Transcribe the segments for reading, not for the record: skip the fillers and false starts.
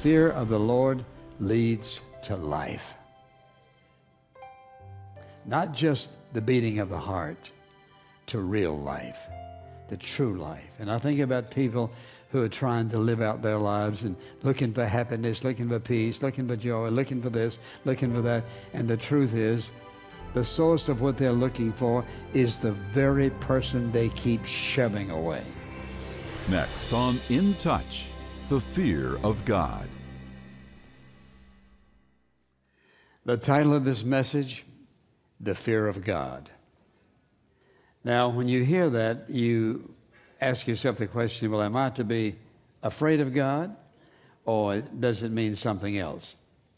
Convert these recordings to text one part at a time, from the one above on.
fear of the Lord leads to life. Not just the beating of the heart, to real life, the true life. And I think about people who are trying to live out their lives and looking for happiness, looking for peace, looking for joy, looking for this, looking for that. And the truth is, the source of what they're looking for is the very person they keep shoving away. Next on In Touch, the fear of God. The title of this message, The Fear of God. Now, when you hear that, you ask yourself the question, well, am I to be afraid of God, or does it mean something else?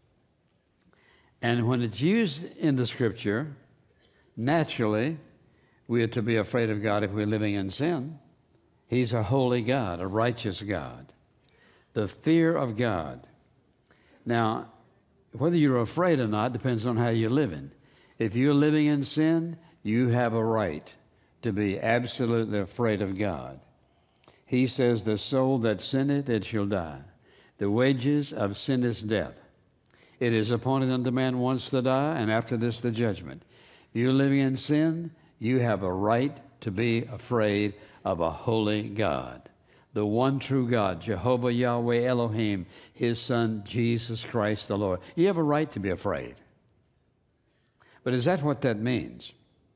And when it's used in the Scripture, naturally, we are to be afraid of God if we're living in sin. He's a holy God, a righteous God. The fear of God. Now, whether you're afraid or not depends on how you're living. If you're living in sin, you have a right to be absolutely afraid of God. He says, the soul that sinneth, it shall die. The wages of sin is death. It is appointed unto man once to die, and after this the judgment. If you're living in sin, you have a right to be afraid of a holy God. The one true God, Jehovah Yahweh Elohim, His Son, Jesus Christ the Lord. You have a right to be afraid. But is that what that means?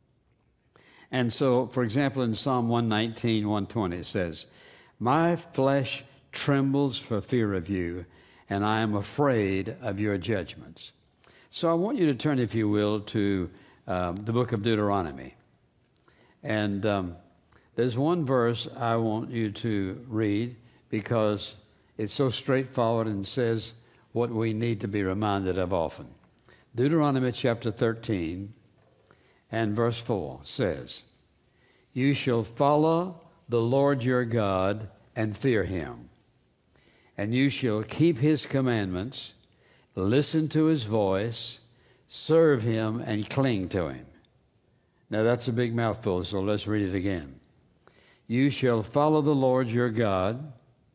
And so, for example, in Psalm 119, 120, it says, my flesh trembles for fear of you, and I am afraid of your judgments. So I want you to turn, if you will, to the book of Deuteronomy. And there's one verse I want you to read because it's so straightforward and says what we need to be reminded of often. Deuteronomy chapter 13 and verse 4 says, you shall follow the Lord your God and fear him, and you shall keep his commandments, listen to his voice, serve him, and cling to him. Now that's a big mouthful, so let's read it again. You shall follow the Lord your God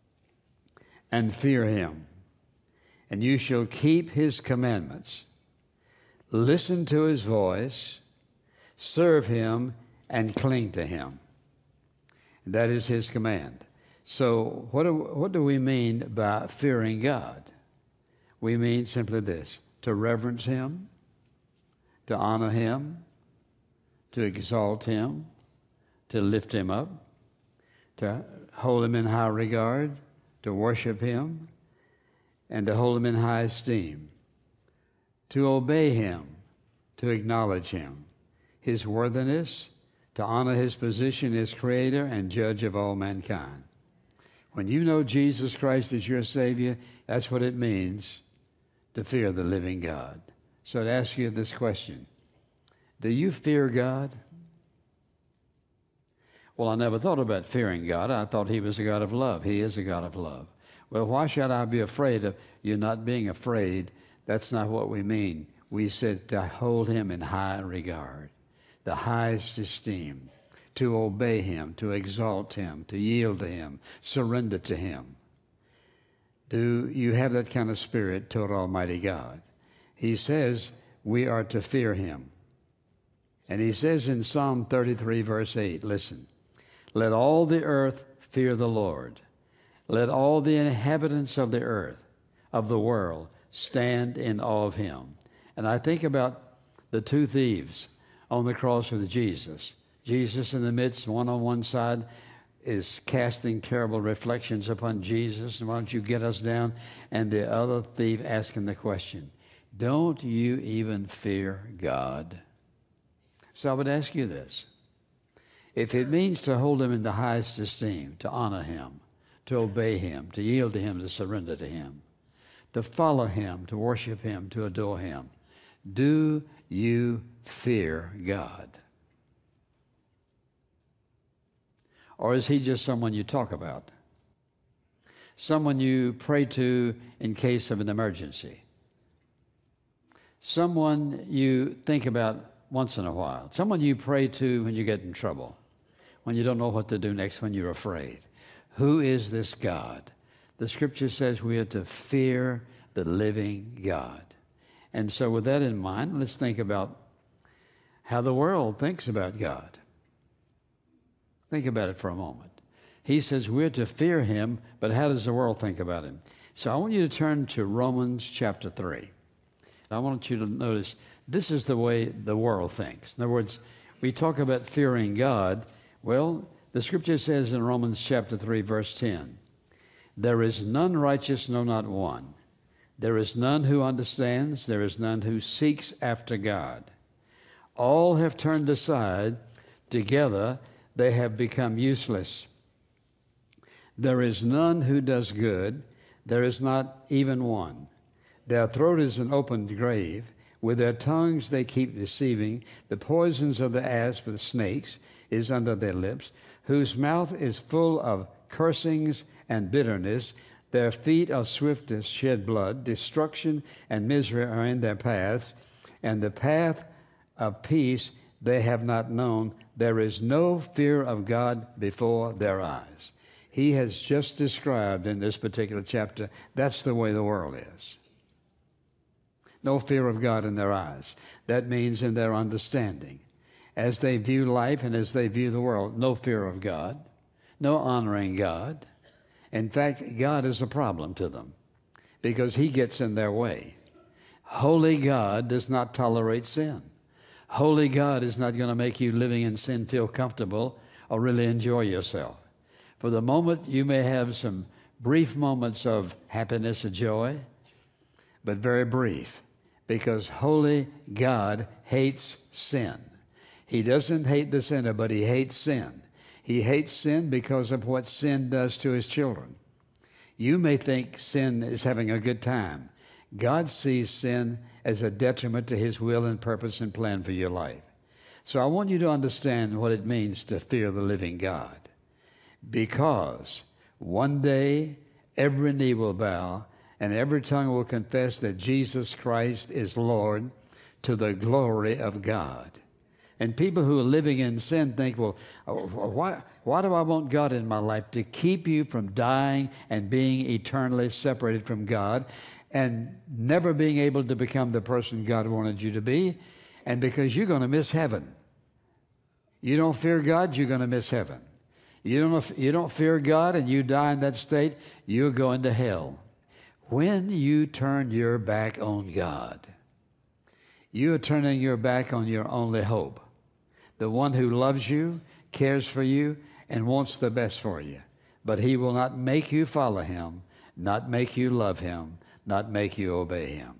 and fear him, and you shall keep his commandments, listen to his voice, serve him, and cling to him. That is his command. So what do we mean by fearing God? We mean simply this: to reverence him, to honor him, to exalt him, to lift him up, to hold him in high regard, to worship him, and to hold him in high esteem, to obey him, to acknowledge him, his worthiness, to honor his position as creator and judge of all mankind. When you know Jesus Christ is your Savior, that's what it means to fear the living God. So I'd ask you this question: do you fear God? Well, I never thought about fearing God. I thought he was a God of love. He is a God of love. Well, why should I be afraid of you not being afraid? That's not what we mean. We said to hold him in high regard, the highest esteem, to obey him, to exalt him, to yield to him, surrender to him. Do you have that kind of spirit toward Almighty God? He says we are to fear him. And he says in Psalm 33, verse 8, listen, let all the earth fear the Lord. Let all the inhabitants of the earth, of the world, stand in awe of him. And I think about the two thieves on the cross with Jesus. Jesus in the midst, one on one side, is casting terrible reflections upon Jesus. And why don't you get us down? And the other thief asking the question, don't you even fear God? So I would ask you this. If it means to hold him in the highest esteem, to honor him, to obey him, to yield to him, to surrender to him, to follow him, to worship him, to adore him, do you fear God? Or is he just someone you talk about? Someone you pray to in case of an emergency? Someone you think about once in a while? Someone you pray to when you get in trouble, when you don't know what to do next, when you're afraid? Who is this God The Scripture says we are to fear the living God. And so with that in mind, let's think about how the world thinks about God. Think about it for a moment. He says we're to fear him, but how does the world think about him? So I want you to turn to Romans chapter 3. I want you to notice this is the way the world thinks. In other words, we talk about fearing God. Well, the Scripture says in Romans chapter 3, verse 10, there is none righteous, no, not one. There is none who understands. There is none who seeks after God. All have turned aside. Together they have become useless. There is none who does good. There is not even one. Their throat is an opened grave. With their tongues they keep deceiving. The poisons of the asp and snakes is under their lips, whose mouth is full of cursings and bitterness. Their feet are swift to shed blood. Destruction and misery are in their paths, and the path of peace they have not known. There is no fear of God before their eyes. He has just described in this particular chapter, that's the way the world is. No fear of God in their eyes. That means in their understanding. As they view life and as they view the world, no fear of God, no honoring God. In fact, God is a problem to them because he gets in their way. Holy God does not tolerate sin. Holy God is not going to make you living in sin feel comfortable or really enjoy yourself. For the moment, you may have some brief moments of happiness or joy, but very brief, because holy God hates sin. He doesn't hate the sinner, but he hates sin. He hates sin because of what sin does to his children. You may think sin is having a good time. God sees sin as a detriment to his will and purpose and plan for your life. So I want you to understand what it means to fear the living God. Because one day every knee will bow and every tongue will confess that Jesus Christ is Lord to the glory of God. And people who are living in sin think, well, why do I want God in my life? To keep you from dying and being eternally separated from God and never being able to become the person God wanted you to be, and because you're going to miss heaven. You don't fear God, you're going to miss heaven. You don't fear God and you die in that state, you're going to hell. When you turn your back on God, you are turning your back on your only hope, the one who loves you, cares for you, and wants the best for you. But he will not make you follow him, not make you love him, not make you obey him.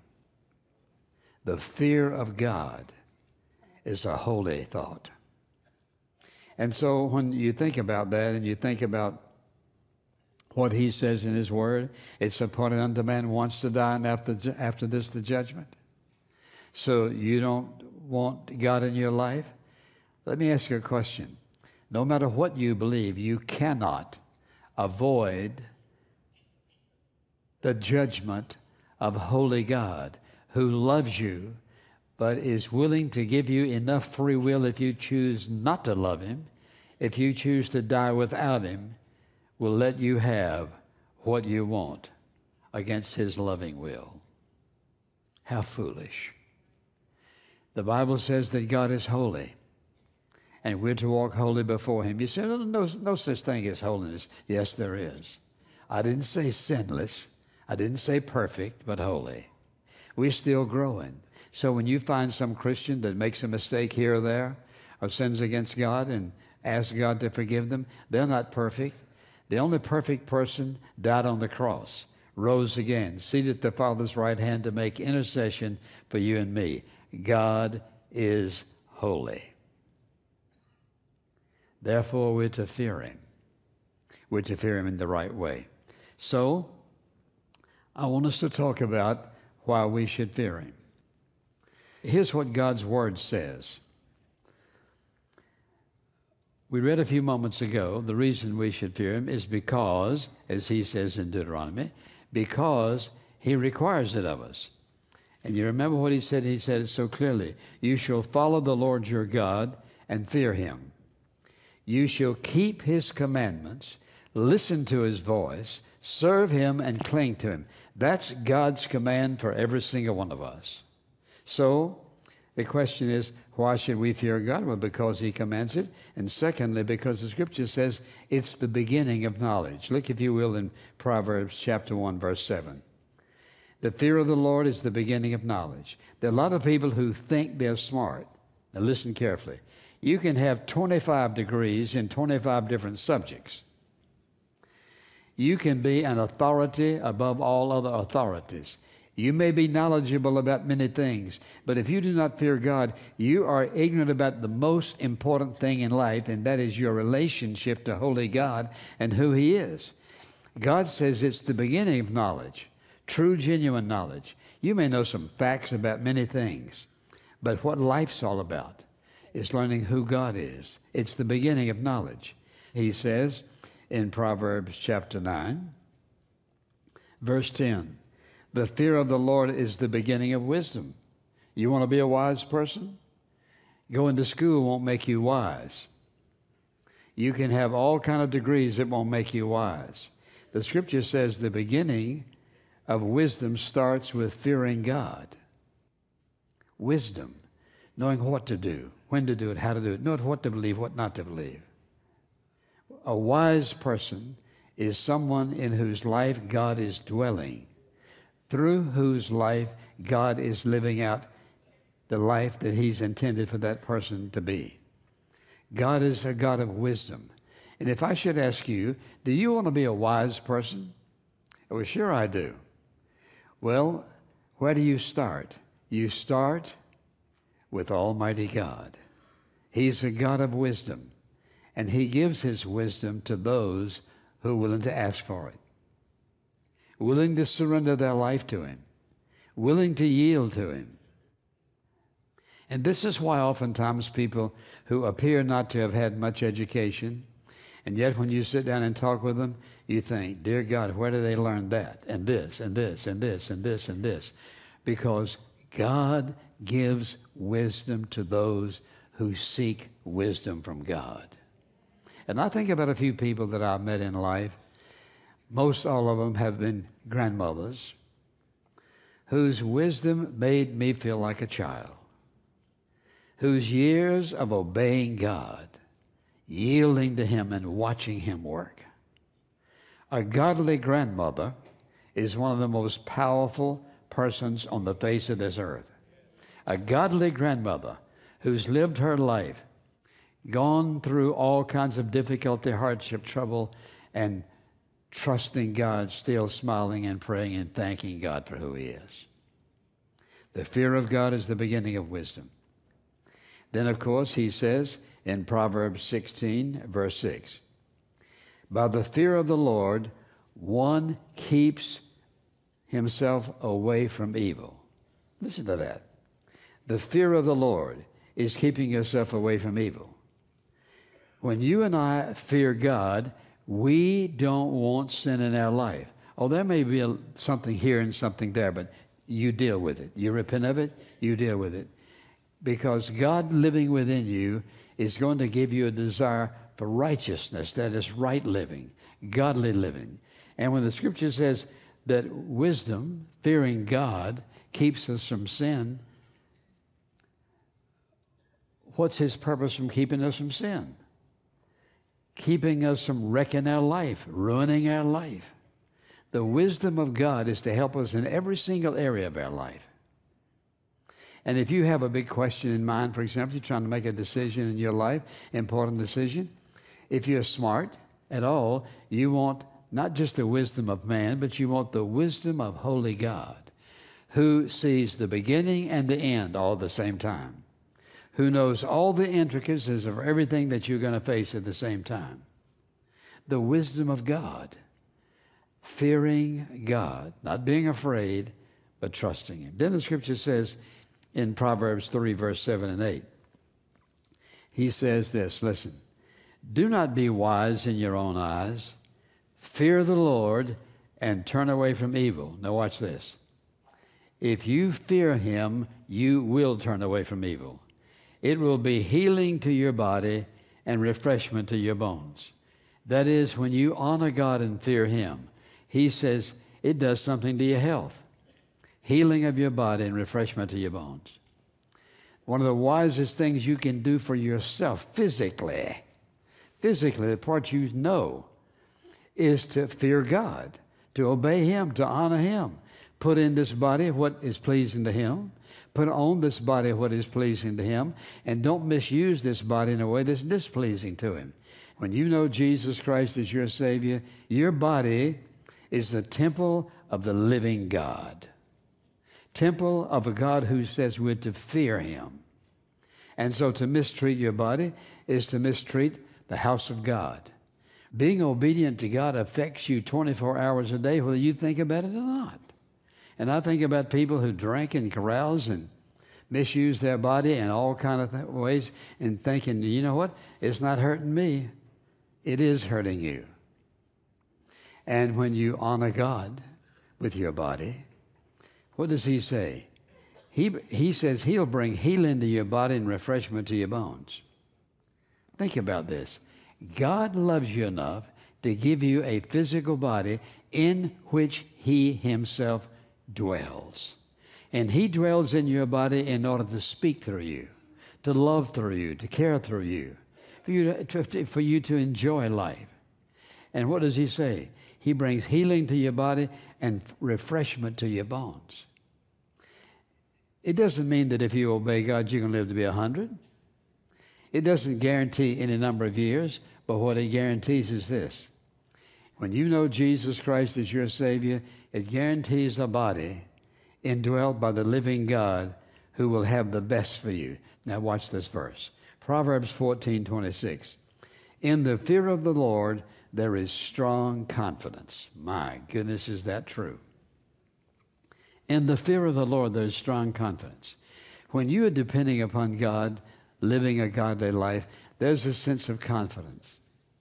The fear of God is a holy thought. And so when you think about that and you think about what he says in his word, it's appointed unto man once to die, and after this the judgment. So you don't want God in your life? Let me ask you a question. No matter what you believe, you cannot avoid the judgment of holy God who loves you but is willing to give you enough free will if you choose not to love him, if you choose to die without him, will let you have what you want against his loving will. How foolish. The Bible says that God is holy, and we're to walk holy before him. You say, no such thing as holiness. Yes, there is. I didn't say sinless. I didn't say perfect, but holy. We're still growing. So when you find some Christian that makes a mistake here or there, or sins against God and asks God to forgive them, they're not perfect. The only perfect person died on the cross, rose again, seated at the Father's right hand to make intercession for you and me. God is holy. Therefore, we're to fear him. We're to fear him in the right way. So, I want us to talk about why we should fear him. Here's what God's word says. We read a few moments ago, the reason we should fear him is because, as he says in Deuteronomy, because he requires it of us. And you remember what he said? He said it so clearly. You shall follow the Lord your God and fear him. You shall keep his commandments, listen to his voice, Serve him and cling to him. That's God's command for every single one of us. So the question is, why should we fear God? Well, because he commands it. And secondly, because the scripture says it's the beginning of knowledge. Look, if you will, in Proverbs chapter 1, verse 7. The fear of the Lord is the beginning of knowledge. There are a lot of people who think they're smart. Now listen carefully. You can have 25 degrees in 25 different subjects. You can be an authority above all other authorities. You may be knowledgeable about many things, but if you do not fear God, you are ignorant about the most important thing in life, and that is your relationship to Holy God and who he is. God says it's the beginning of knowledge, true, genuine knowledge. You may know some facts about many things, but what life's all about is learning who God is. It's the beginning of knowledge. He says in Proverbs chapter 9, verse 10, the fear of the Lord is the beginning of wisdom. You want to be a wise person? Going to school won't make you wise. You can have all kind of degrees that won't make you wise. The scripture says the beginning of wisdom starts with fearing God. Wisdom, knowing what to do, when to do it, how to do it, knowing what to believe, what not to believe. A wise person is someone in whose life God is dwelling, through whose life God is living out the life that he's intended for that person to be. God is a God of wisdom. And if I should ask you, do you want to be a wise person? Well, sure I do. Well, where do you start? You start with Almighty God. He's a God of wisdom, and he gives his wisdom to those who are willing to ask for it, willing to surrender their life to him, willing to yield to him. And this is why oftentimes people who appear not to have had much education, and yet when you sit down and talk with them, you think, dear God, where do they learn that, and this, and this, and this, and this, and this? Because God gives wisdom to those who seek wisdom from God. And I think about a few people that I've met in life. Most all of them have been grandmothers whose wisdom made me feel like a child, whose years of obeying God, yielding to him and watching him work. A godly grandmother is one of the most powerful persons on the face of this earth. A godly grandmother who's lived her life, gone through all kinds of difficulty, hardship, trouble, and trusting God, still smiling and praying and thanking God for who he is. The fear of God is the beginning of wisdom. Then, of course, he says in Proverbs 16, verse 6, by the fear of the Lord, one keeps himself away from evil. Listen to that. The fear of the Lord is keeping yourself away from evil. When you and I fear God, we don't want sin in our life. Oh, there may be something here and something there, but you deal with it. You repent of it, you deal with it. Because God living within you is going to give you a desire for righteousness, that is right living, godly living. And when the scripture says that wisdom, fearing God, keeps us from sin, what's his purpose from keeping us from sin? Keeping us from wrecking our life, ruining our life. The wisdom of God is to help us in every single area of our life. And if you have a big question in mind, for example, you're trying to make a decision in your life, important decision, if you're smart at all, you want not just the wisdom of man, but you want the wisdom of Holy God, who sees the beginning and the end all at the same time, who knows all the intricacies of everything that you're going to face at the same time. The wisdom of God, fearing God, not being afraid, but trusting him. Then the scripture says in Proverbs 3, verse 7 and 8, he says this, listen, do not be wise in your own eyes. Fear the Lord and turn away from evil. Now watch this. If you fear him, you will turn away from evil. It will be healing to your body and refreshment to your bones. That is, when you honor God and fear him, he says it does something to your health. Healing of your body and refreshment to your bones. One of the wisest things you can do for yourself physically, the part you know, is to fear God, to obey Him, to honor Him. Put in this body what is pleasing to Him. Put on this body what is pleasing to Him. And don't misuse this body in a way that's displeasing to Him. When you know Jesus Christ as your Savior, your body is the temple of the living God. Temple of a God who says we're to fear Him. And so to mistreat your body is to mistreat the house of God. Being obedient to God affects you 24 hours a day, whether you think about it or not. And I think about people who drink and carouse and misuse their body in all kind of ways and thinking, you know what, it's not hurting me. It is hurting you. And when you honor God with your body, what does He say? He says He'll bring healing to your body and refreshment to your bones. Think about this. God loves you enough to give you a physical body in which He Himself dwells. And He dwells in your body in order to speak through you, to love through you, to care through you, for you to enjoy life. And what does He say? He brings healing to your body and refreshment to your bones. It doesn't mean that if you obey God, you're going to live to be 100. It doesn't guarantee any number of years, but what it guarantees is this. When you know Jesus Christ as your Savior, it guarantees a body indwelt by the living God who will have the best for you. Now watch this verse. Proverbs 14:26. In the fear of the Lord, there is strong confidence. My goodness, is that true? In the fear of the Lord, there is strong confidence. When you are depending upon God, living a godly life, there's a sense of confidence.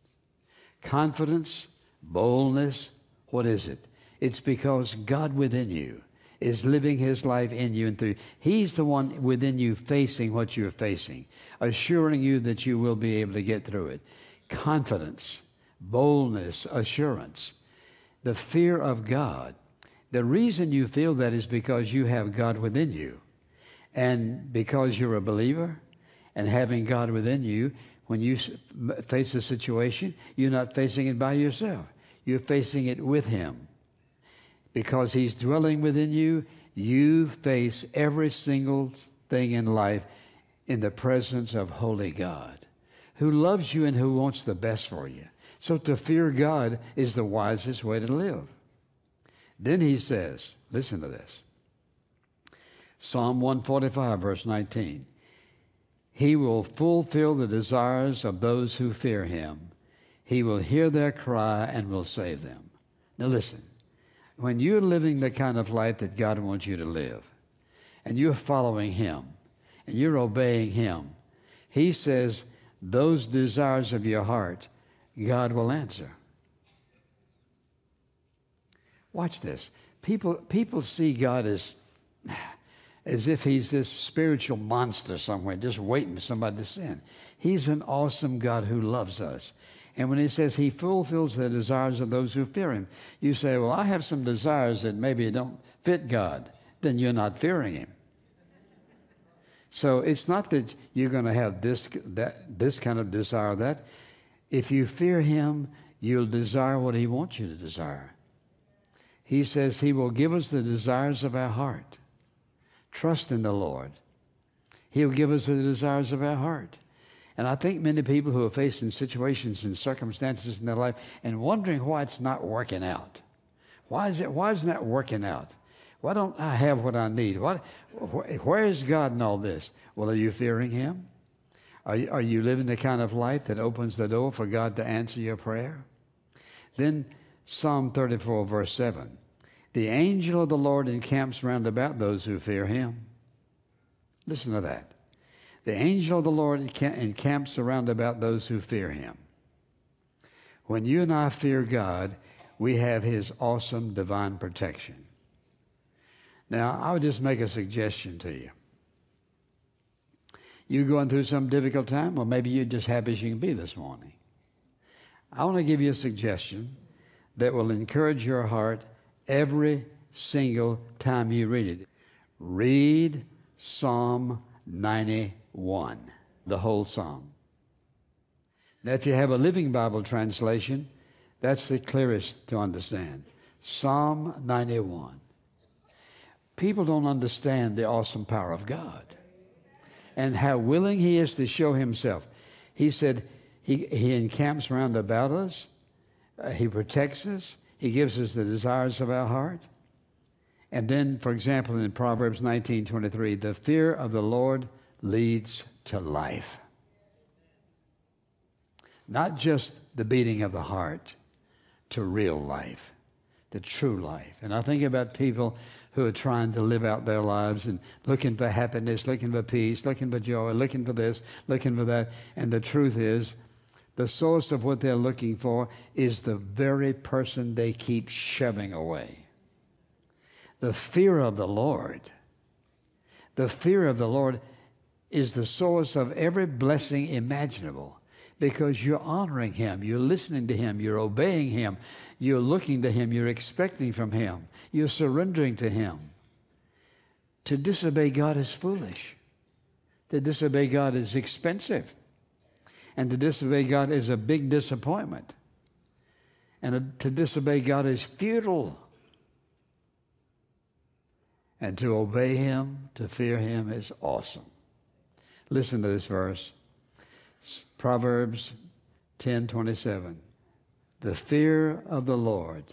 Confidence, boldness, what is it? It's because God within you is living His life in you and through you. He's the one within you facing what you're facing, assuring you that you will be able to get through it. Confidence, boldness, assurance, the fear of God. The reason you feel that is because you have God within you. And because you're a believer and having God within you, when you face a situation, you're not facing it by yourself. You're facing it with Him. Because He's dwelling within you, you face every single thing in life in the presence of holy God, who loves you and who wants the best for you. So to fear God is the wisest way to live. Then He says, listen to this. Psalm 145, verse 19. He will fulfill the desires of those who fear Him. He will hear their cry and will save them. Now listen, when you're living the kind of life that God wants you to live, and you're following Him, and you're obeying Him, He says those desires of your heart, God will answer. Watch this. People see God as if He's this spiritual monster somewhere, just waiting for somebody to sin. He's an awesome God who loves us. And when He says He fulfills the desires of those who fear Him, you say, well, I have some desires that maybe don't fit God. Then you're not fearing Him. So it's not that you're going to have this kind of desire or that. If you fear Him, you'll desire what He wants you to desire. He says He will give us the desires of our heart. Trust in the Lord. He'll give us the desires of our heart. And I think many people who are facing situations and circumstances in their life and wondering why it's not working out. Why isn't that working out? Why don't I have what I need? Where is God in all this? Well, are you fearing Him? Are you living the kind of life that opens the door for God to answer your prayer? Then Psalm 34, verse 7. The angel of the Lord encamps round about those who fear Him. Listen to that. The angel of the Lord encamps around about those who fear Him. When you and I fear God, we have His awesome divine protection. Now, I would just make a suggestion to you. You're going through some difficult time, or maybe you're just happy as you can be this morning. I want to give you a suggestion that will encourage your heart every single time you read it. Read Psalm 91, the whole psalm. Now, if you have a Living Bible translation, that's the clearest to understand. Psalm 91. People don't understand the awesome power of God and how willing He is to show Himself. He said He encamps round about us. He protects us. He gives us the desires of our heart. And then, for example, in Proverbs 19:23, the fear of the Lord leads to life. Not just the beating of the heart, to real life, to true life. And I think about people who are trying to live out their lives and looking for happiness, looking for peace, looking for joy, looking for this, looking for that. And the truth is, the source of what they're looking for is the very person they keep shoving away. The fear of the Lord is the source of every blessing imaginable, because you're honoring Him, you're listening to Him, you're obeying Him, you're looking to Him, you're expecting from Him, you're surrendering to Him. To disobey God is foolish. To disobey God is expensive. And to disobey God is a big disappointment. And to disobey God is futile. And to obey Him, to fear Him is awesome. Listen to this verse. Proverbs 10:27. The fear of the Lord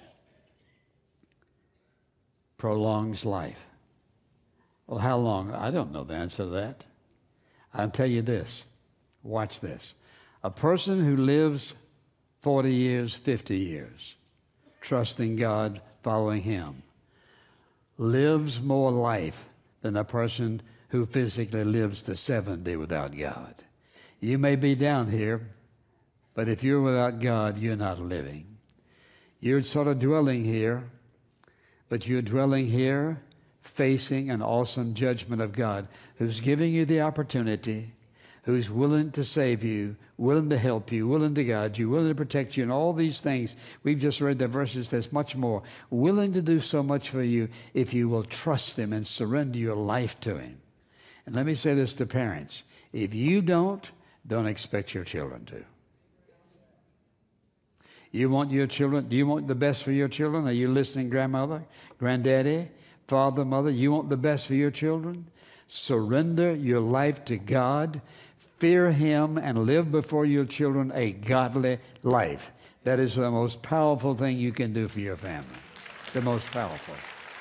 prolongs life. Well, how long? I don't know the answer to that. I'll tell you this. Watch this. A person who lives 40 years, 50 years, trusting God, following Him, lives more life than a person who physically lives to 70 without God. You may be down here, but if you're without God, you're not living. You're sort of dwelling here, but you're dwelling here facing an awesome judgment of God, who's giving you the opportunity, who's willing to save you, willing to help you, willing to guide you, willing to protect you, and all these things. We've just read the verses, there's much more. Willing to do so much for you if you will trust Him and surrender your life to Him. And let me say this to parents. If you don't expect your children to. You want your children, do you want the best for your children? Are you listening, grandmother, granddaddy, father, mother? You want the best for your children? Surrender your life to God. Fear Him and live before your children a godly life. That is the most powerful thing you can do for your family. The most powerful.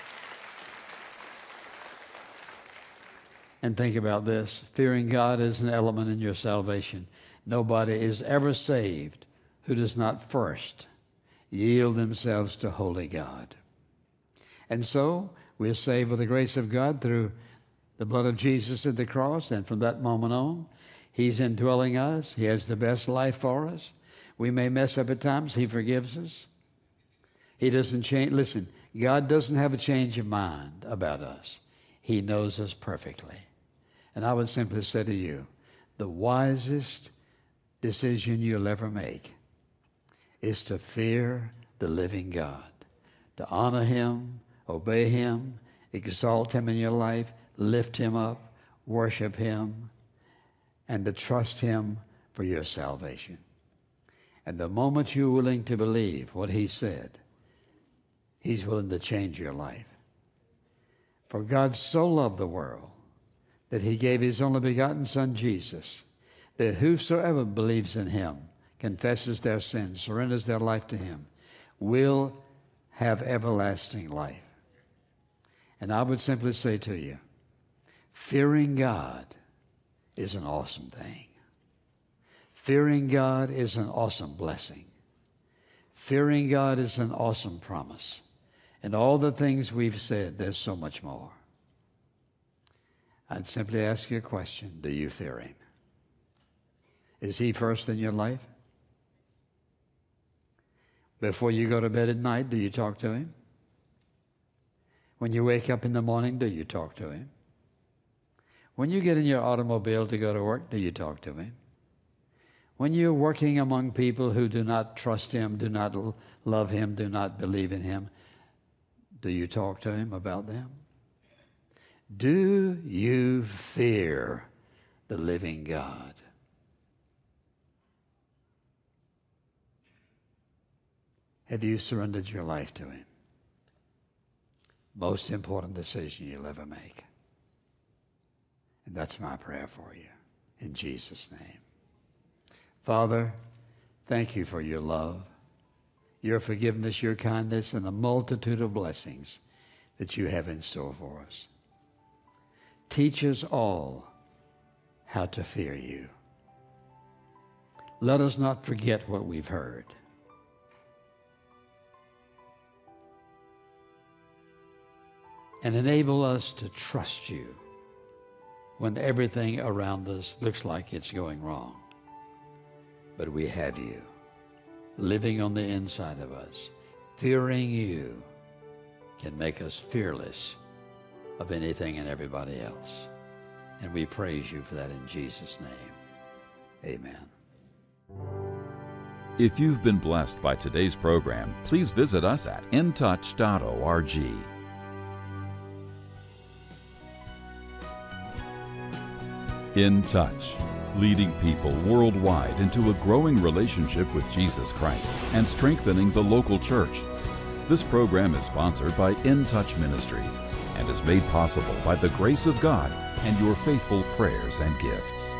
And think about this. Fearing God is an element in your salvation. Nobody is ever saved who does not first yield themselves to holy God. And so we're saved with the grace of God through the blood of Jesus at the cross, and from that moment on, He's indwelling us. He has the best life for us. We may mess up at times. He forgives us. He doesn't change. Listen, God doesn't have a change of mind about us. He knows us perfectly. And I would simply say to you, the wisest decision you'll ever make is to fear the living God, to honor Him, obey Him, exalt Him in your life, lift Him up, worship Him, and to trust Him for your salvation. And the moment you're willing to believe what He said, He's willing to change your life. For God so loved the world that He gave His only begotten Son, Jesus, that whosoever believes in Him, confesses their sins, surrenders their life to Him, will have everlasting life. And I would simply say to you, fearing God is an awesome thing. Fearing God is an awesome blessing. Fearing God is an awesome promise. And all the things we've said, there's so much more. I'd simply ask you a question. Do you fear Him? Is He first in your life? Before you go to bed at night, do you talk to Him? When you wake up in the morning, do you talk to Him? When you get in your automobile to go to work, do you talk to Him? When you're working among people who do not trust Him, do not love Him, do not believe in Him, do you talk to Him about them? Do you fear the living God? Have you surrendered your life to Him? Most important decision you'll ever make. And that's my prayer for you, in Jesus' name. Father, thank you for your love, your forgiveness, your kindness, and the multitude of blessings that you have in store for us. Teach us all how to fear you. Let us not forget what we've heard. And enable us to trust you when everything around us looks like it's going wrong. But we have you living on the inside of us. Fearing you can make us fearless of anything and everybody else. And we praise you for that in Jesus' name. Amen. If you've been blessed by today's program, please visit us at intouch.org. In Touch, leading people worldwide into a growing relationship with Jesus Christ and strengthening the local church. This program is sponsored by In Touch Ministries and is made possible by the grace of God and your faithful prayers and gifts.